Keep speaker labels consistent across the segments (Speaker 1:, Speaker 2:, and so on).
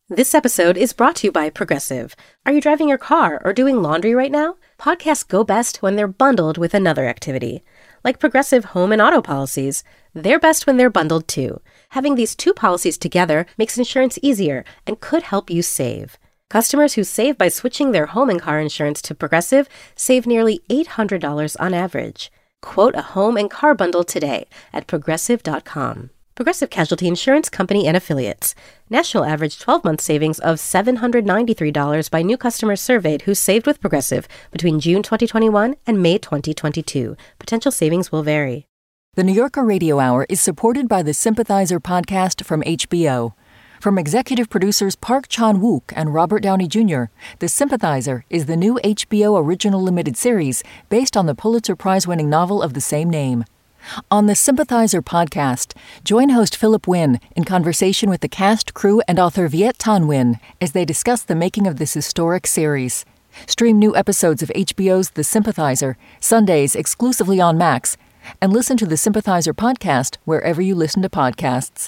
Speaker 1: This episode is brought to you by Progressive. Are you driving your car or doing laundry right now? Podcasts go best when they're bundled with another activity. Like Progressive home and auto policies, they're best when they're bundled too. Having these two policies together makes insurance easier and could help you save. Customers who save by switching their home and car insurance to Progressive save nearly $800 on average. Quote a home and car bundle today at Progressive.com. Progressive Casualty Insurance Company and Affiliates. National average 12-month savings of $793 by new customers surveyed who saved with Progressive between June 2021 and May 2022. Potential savings will vary.
Speaker 2: The New Yorker Radio Hour is supported by the Sympathizer podcast from HBO. From executive producers Park Chan-wook and Robert Downey Jr., The Sympathizer is the new HBO original limited series based on the Pulitzer Prize-winning novel of the same name. On the Sympathizer podcast, join host Philip Wynn in conversation with the cast, crew, and author Viet Thanh Nguyen as they discuss the making of this historic series. Stream new episodes of HBO's The Sympathizer, Sundays exclusively on Max, and listen to the Sympathizer podcast wherever you listen to podcasts.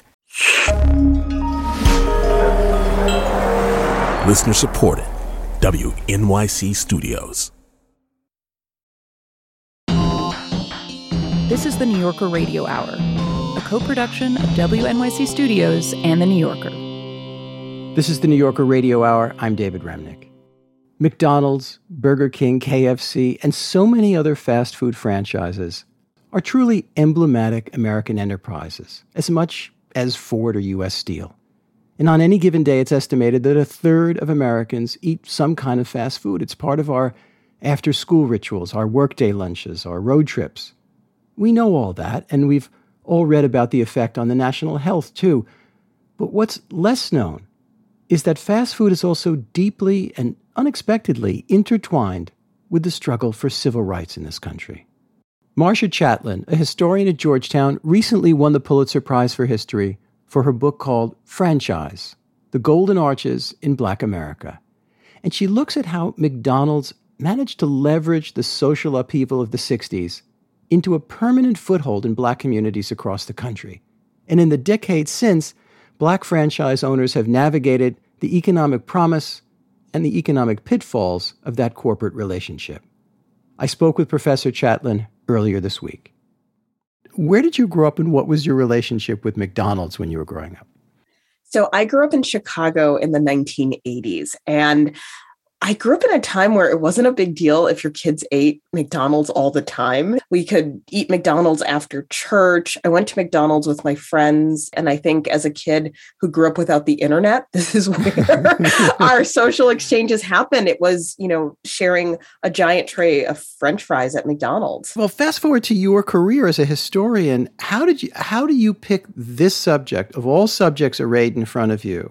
Speaker 3: Listener supported. WNYC Studios.
Speaker 4: This is the New Yorker Radio Hour, a co-production of WNYC Studios and The New Yorker.
Speaker 5: This is the New Yorker Radio Hour. I'm David Remnick. McDonald's, Burger King, KFC, and so many other fast food franchises are truly emblematic American enterprises, as much as Ford or U.S. Steel. And on any given day, it's estimated that a third of Americans eat some kind of fast food. It's part of our after-school rituals, our workday lunches, our road trips. We know all that, and we've all read about the effect on the national health, too. But what's less known is that fast food is also deeply and unexpectedly intertwined with the struggle for civil rights in this country. Marcia Chatelain, a historian at Georgetown, recently won the Pulitzer Prize for History for her book called Franchise: The Golden Arches in Black America. And she looks at how McDonald's managed to leverage the social upheaval of the 60s into a permanent foothold in black communities across the country. And in the decades since, black franchise owners have navigated the economic promise and the economic pitfalls of that corporate relationship. I spoke with Professor Chatelain earlier this week. Where did you grow up, and what was your relationship with McDonald's when you were growing up?
Speaker 6: So I grew up in Chicago in the 1980s, and I grew up in a time where it wasn't a big deal if your kids ate McDonald's all the time. We could eat McDonald's after church. I went to McDonald's with my friends. And I think as a kid who grew up without the internet, this is where our social exchanges happened. It was, sharing a giant tray of French fries at McDonald's.
Speaker 5: Well, fast forward to your career as a historian. How do you pick this subject, of all subjects arrayed in front of you,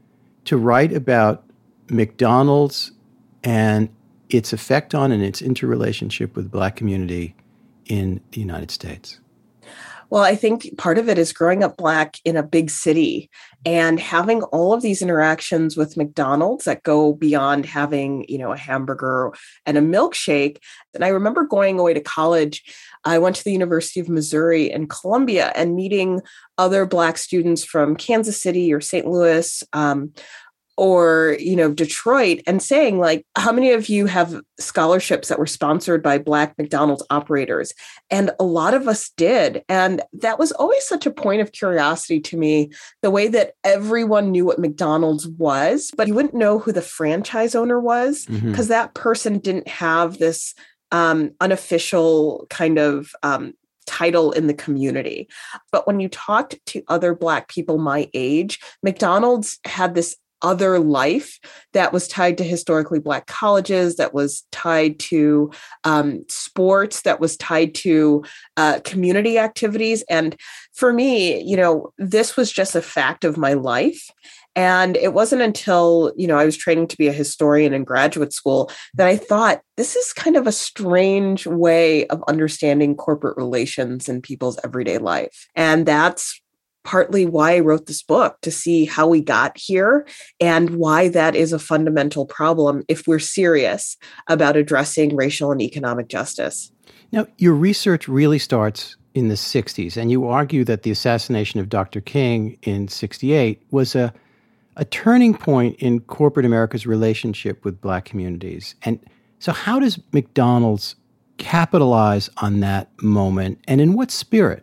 Speaker 5: to write about McDonald's and its effect on and its interrelationship with the black community in the United States?
Speaker 6: Well, I think part of it is growing up black in a big city and having all of these interactions with McDonald's that go beyond having, a hamburger and a milkshake. And I remember going away to college. I went to the University of Missouri in Columbia and meeting other black students from Kansas City or St. Louis, or, Detroit, and saying, how many of you have scholarships that were sponsored by Black McDonald's operators? And a lot of us did. And that was always such a point of curiosity to me, the way that everyone knew what McDonald's was, but you wouldn't know who the franchise owner was because that person didn't have this unofficial kind of title in the community. But when you talked to other Black people my age, McDonald's had this other life that was tied to historically Black colleges, that was tied to sports, that was tied to community activities. And for me, this was just a fact of my life. And it wasn't until, I was training to be a historian in graduate school that I thought, this is kind of a strange way of understanding corporate relations in people's everyday life. And that's partly why I wrote this book, to see how we got here and why that is a fundamental problem if we're serious about addressing racial and economic justice.
Speaker 5: Now, your research really starts in the 60s, and you argue that the assassination of Dr. King in 68 was a a turning point in corporate America's relationship with Black communities. And so how does McDonald's capitalize on that moment, and in what spirit?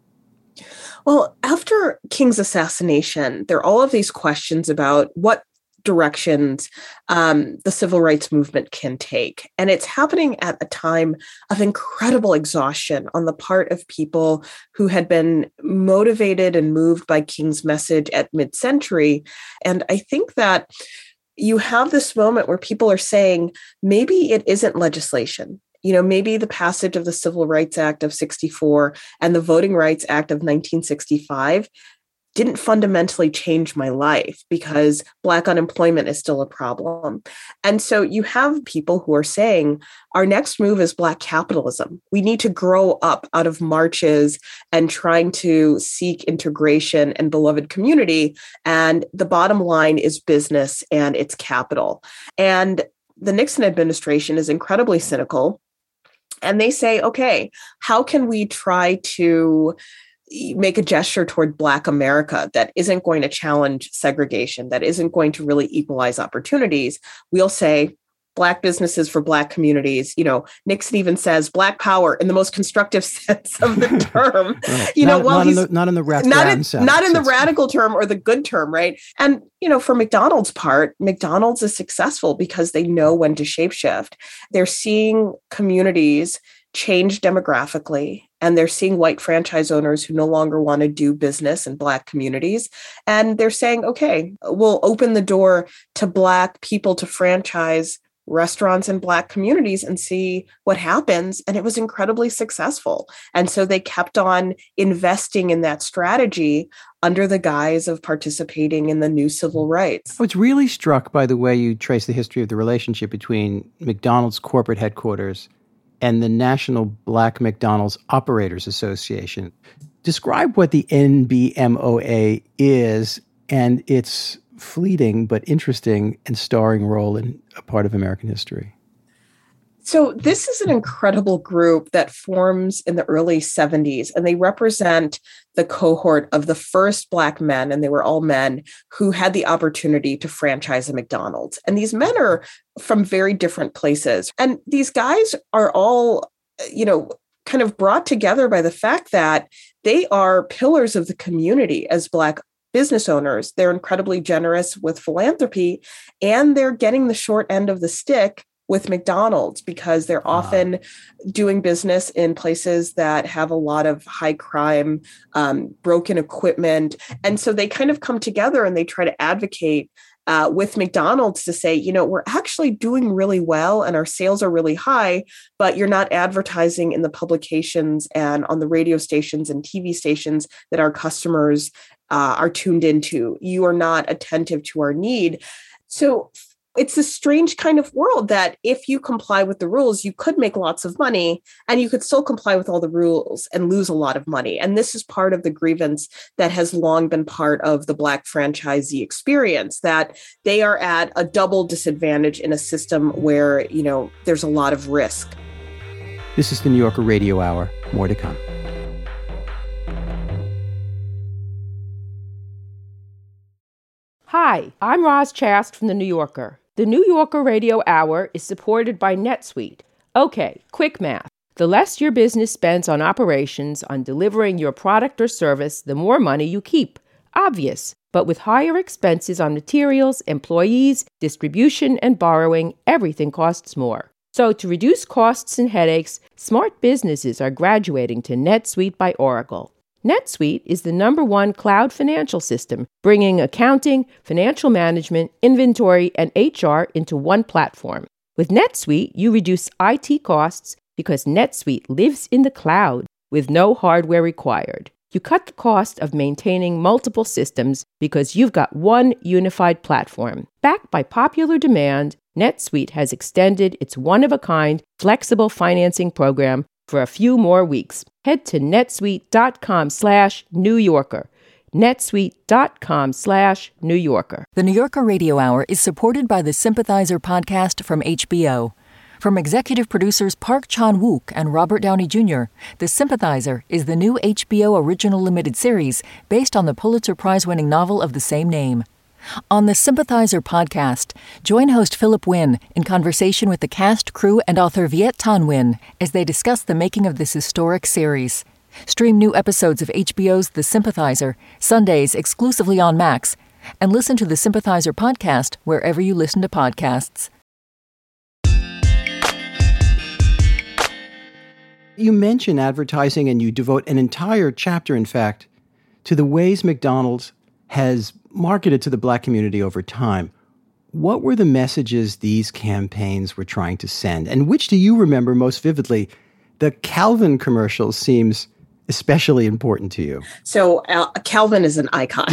Speaker 6: Well, after King's assassination, there are all of these questions about what directions the civil rights movement can take. And it's happening at a time of incredible exhaustion on the part of people who had been motivated and moved by King's message at mid-century. And I think that you have this moment where people are saying, maybe it isn't legislation. Maybe the passage of the Civil Rights Act of 64 and the Voting Rights Act of 1965 didn't fundamentally change my life because Black unemployment is still a problem. And so you have people who are saying, our next move is Black capitalism. We need to grow up out of marches and trying to seek integration and beloved community. And the bottom line is business and its capital. And the Nixon administration is incredibly cynical. And they say, okay, how can we try to make a gesture toward Black America that isn't going to challenge segregation, that isn't going to really equalize opportunities? We'll say Black businesses for Black communities. Nixon even says Black power in the most constructive sense of the term.
Speaker 5: Right. Not in the radical term or the good term, right? And for McDonald's part, McDonald's is successful because they know when to shapeshift. They're seeing communities change demographically, and they're seeing white franchise owners who no longer want to do business in Black communities. And they're saying, okay, we'll open the door to Black people to franchise restaurants in Black communities and see what happens. And it was incredibly successful. And so they kept on investing in that strategy under the guise of participating in the new civil rights. I was really struck by the way you trace the history of the relationship between McDonald's corporate headquarters and the National Black McDonald's Operators Association. Describe what the NBMOA is and its fleeting but interesting and starring role in a part of American history.
Speaker 6: So this is an incredible group that forms in the early 70s, and they represent the cohort of the first Black men, and they were all men, who had the opportunity to franchise a McDonald's. And these men are from very different places. And these guys are all, kind of brought together by the fact that they are pillars of the community as Black business owners. They're incredibly generous with philanthropy, and they're getting the short end of the stick with McDonald's because they're often doing business in places that have a lot of high crime, broken equipment. And so they kind of come together and they try to advocate with McDonald's to say, we're actually doing really well and our sales are really high, but you're not advertising in the publications and on the radio stations and TV stations that our customers are tuned into. You are not attentive to our need. So it's a strange kind of world that if you comply with the rules, you could make lots of money and you could still comply with all the rules and lose a lot of money. And this is part of the grievance that has long been part of the Black franchisee experience, that they are at a double disadvantage in a system where, there's a lot of risk.
Speaker 5: This is the New Yorker Radio Hour. More to come.
Speaker 7: Hi, I'm Roz Chast from The New Yorker. The New Yorker Radio Hour is supported by NetSuite. Okay, quick math. The less your business spends on operations, on delivering your product or service, the more money you keep. Obvious. But with higher expenses on materials, employees, distribution, and borrowing, everything costs more. So to reduce costs and headaches, smart businesses are graduating to NetSuite by Oracle. NetSuite is the #1 cloud financial system, bringing accounting, financial management, inventory, and HR into one platform. With NetSuite, you reduce IT costs because NetSuite lives in the cloud with no hardware required. You cut the cost of maintaining multiple systems because you've got one unified platform. Backed by popular demand, NetSuite has extended its one-of-a-kind flexible financing program for a few more weeks. Head to netsuite.com/New Yorker. netsuite.com/New Yorker.
Speaker 2: The New Yorker Radio Hour is supported by the Sympathizer podcast from HBO. From executive producers Park Chan-wook and Robert Downey Jr., The Sympathizer is the new HBO original limited series based on the Pulitzer Prize-winning novel of the same name. On the Sympathizer podcast, join host Philip Wynn in conversation with the cast, crew, and author Viet Thanh Nguyen as they discuss the making of this historic series. Stream new episodes of HBO's The Sympathizer, Sundays exclusively on Max, and listen to the Sympathizer podcast wherever you listen to podcasts.
Speaker 5: You mention advertising, and you devote an entire chapter, in fact, to the ways McDonald's has marketed to the Black community over time. What were the messages these campaigns were trying to send? And which do you remember most vividly? The Calvin commercial seems especially important to you.
Speaker 6: So Calvin is an icon.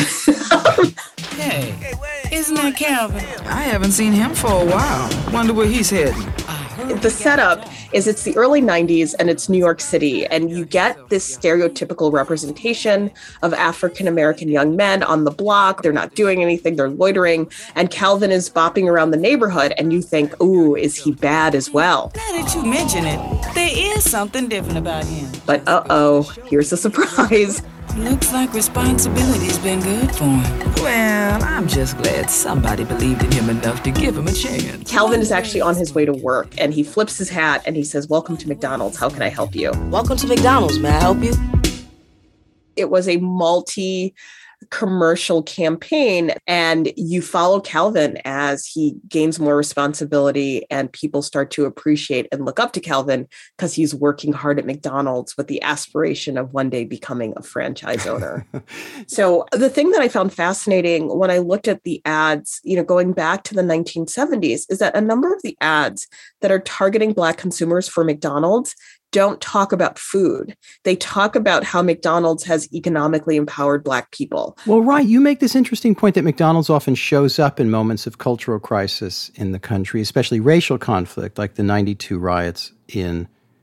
Speaker 8: Hey, isn't that Calvin? I haven't seen him for a while. Wonder where he's heading.
Speaker 6: The setup is it's the early 90s and it's New York City, and you get this stereotypical representation of African-American young men on the block. They're not doing anything, they're loitering, and Calvin is bopping around the neighborhood, and you think, ooh, is he bad as well?
Speaker 8: Now that you mention it, there is something different about him.
Speaker 6: But here's a surprise.
Speaker 8: Looks like responsibility's been good for him. Well, I'm just glad somebody believed in him enough to give him a chance.
Speaker 6: Calvin is actually on his way to work, and he flips his hat and he says, "Welcome to McDonald's. How can I help you?"
Speaker 9: Welcome to McDonald's. May I help you?
Speaker 6: It was a multi-commercial campaign, and you follow Calvin as he gains more responsibility, and people start to appreciate and look up to Calvin because he's working hard at McDonald's with the aspiration of one day becoming a franchise owner. So the thing that I found fascinating when I looked at the ads, going back to the 1970s, is that a number of the ads that are targeting Black consumers for McDonald's don't talk about food. They talk about how McDonald's has economically empowered Black people.
Speaker 5: Well, right. You make this interesting point that McDonald's often shows up in moments of cultural crisis in the country, especially racial conflict, like the 92 riots in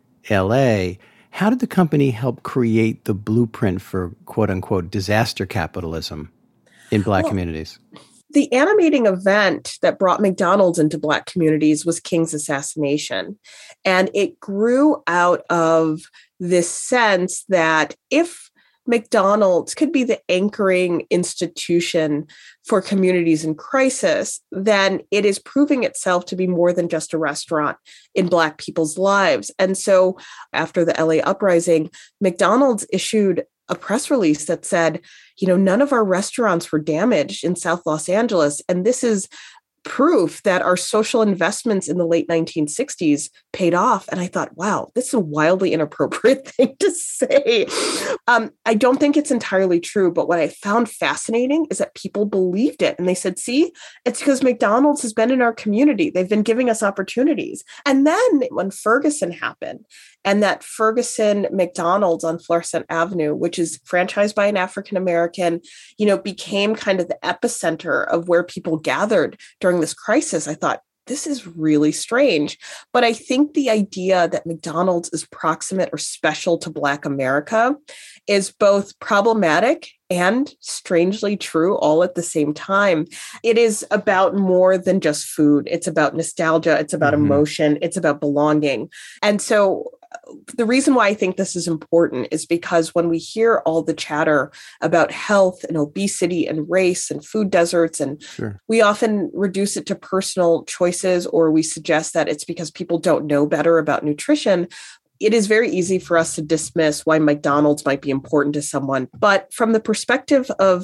Speaker 5: L.A. How did the company help create the blueprint for, quote unquote, disaster capitalism in Black communities?
Speaker 6: The animating event that brought McDonald's into Black communities was King's assassination. And it grew out of this sense that if McDonald's could be the anchoring institution for communities in crisis, then it is proving itself to be more than just a restaurant in Black people's lives. And so after the LA uprising, McDonald's issued a press release that said, none of our restaurants were damaged in South Los Angeles. And this is proof that our social investments in the late 1960s paid off. And I thought, wow, this is a wildly inappropriate thing to say. I don't think it's entirely true, but what I found fascinating is that people believed it. And they said, see, it's because McDonald's has been in our community. They've been giving us opportunities. And then when Ferguson happened, and that Ferguson McDonald's on Florissant Avenue, which is franchised by an African-American, became kind of the epicenter of where people gathered during this crisis, I thought, this is really strange. But I think the idea that McDonald's is proximate or special to Black America is both problematic and strangely true all at the same time. It is about more than just food. It's about nostalgia. It's about emotion. It's about belonging. And so the reason why I think this is important is because when we hear all the chatter about health and obesity and race and food deserts, and we often reduce it to personal choices, or we suggest that it's because people don't know better about nutrition. It is very easy for us to dismiss why McDonald's might be important to someone. But from the perspective of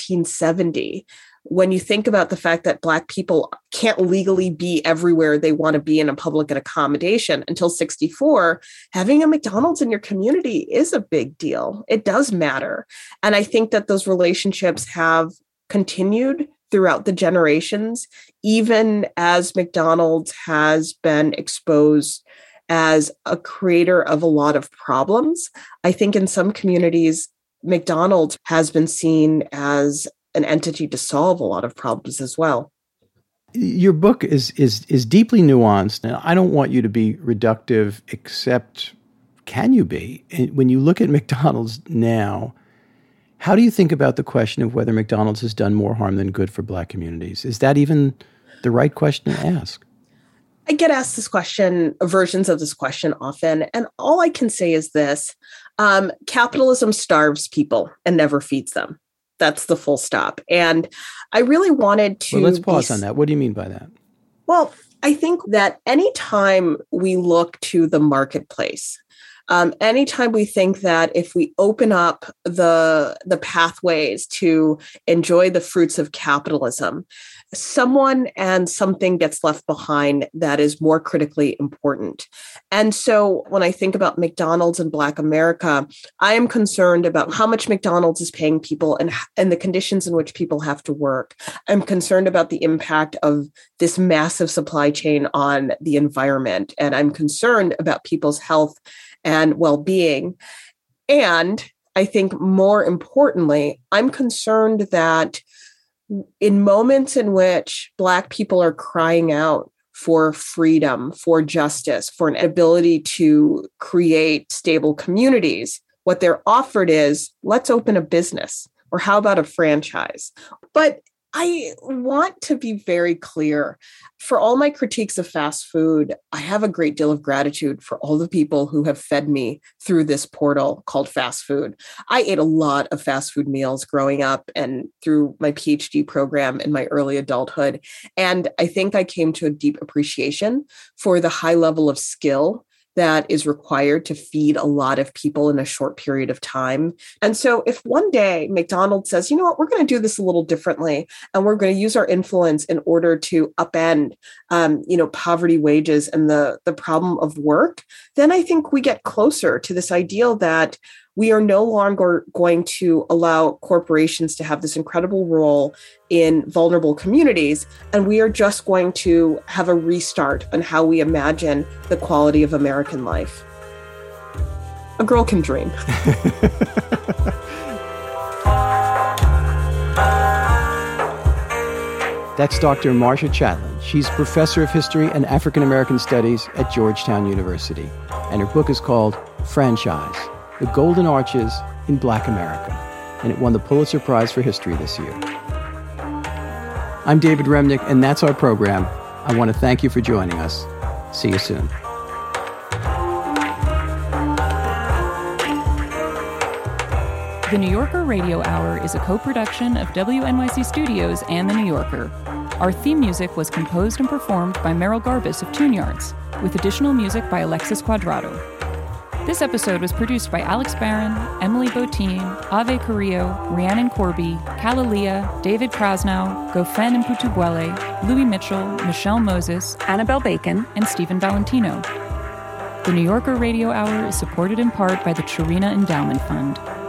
Speaker 6: 1970, when you think about the fact that Black people can't legally be everywhere they want to be in a public accommodation until 64, having a McDonald's in your community is a big deal. It does matter. And I think that those relationships have continued throughout the generations, even as McDonald's has been exposed as a creator of a lot of problems. I think in some communities, McDonald's has been seen as an entity to solve a lot of problems as well.
Speaker 5: Your book is deeply nuanced, and I don't want you to be reductive, except can you be? And when you look at McDonald's now, how do you think about the question of whether McDonald's has done more harm than good for Black communities? Is that even the right question to ask?
Speaker 6: I get asked this question, versions of this question often, and all I can say is this: capitalism starves people and never feeds them. That's the full stop. And I really wanted to...
Speaker 5: Well, let's pause on that. What do you mean by that?
Speaker 6: Well, I think that anytime we look to the marketplace, anytime we think that if we open up the pathways to enjoy the fruits of capitalism, someone and something gets left behind that is more critically important. And so when I think about McDonald's and Black America, I am concerned about how much McDonald's is paying people and the conditions in which people have to work. I'm concerned about the impact of this massive supply chain on the environment. And I'm concerned about people's health and well-being. And I think more importantly, I'm concerned that in moments in which Black people are crying out for freedom, for justice, for an ability to create stable communities, what they're offered is, let's open a business, or how about a franchise? But I want to be very clear. For all my critiques of fast food, I have a great deal of gratitude for all the people who have fed me through this portal called fast food. I ate a lot of fast food meals growing up and through my PhD program in my early adulthood. And I think I came to a deep appreciation for the high level of skill that is required to feed a lot of people in a short period of time. And so if one day McDonald's says, you know what, we're going to do this a little differently, and we're going to use our influence in order to upend, poverty wages and the problem of work, then I think we get closer to this ideal that we are no longer going to allow corporations to have this incredible role in vulnerable communities, and we are just going to have a restart on how we imagine the quality of American life. A girl can dream.
Speaker 5: That's Dr. Marcia Chatelain. She's professor of history and African American studies at Georgetown University, and her book is called Franchise: The Golden Arches in Black America, and it won the Pulitzer Prize for History this year. I'm David Remnick, and that's our program. I want to thank you for joining us. See you soon.
Speaker 4: The New Yorker Radio Hour is a co-production of WNYC Studios and The New Yorker. Our theme music was composed and performed by Merrill Garbus of Tune Yards, with additional music by Alexis Cuadrado. This episode was produced by Alex Barron, Emily Botine, Ave Carrillo, Rhiannon Corby, Kalalia, David Krasnow, Gofen Mputubwele, Louis Mitchell, Michelle Moses, Annabelle Bacon, and Stephen Valentino. The New Yorker Radio Hour is supported in part by the Chirina Endowment Fund.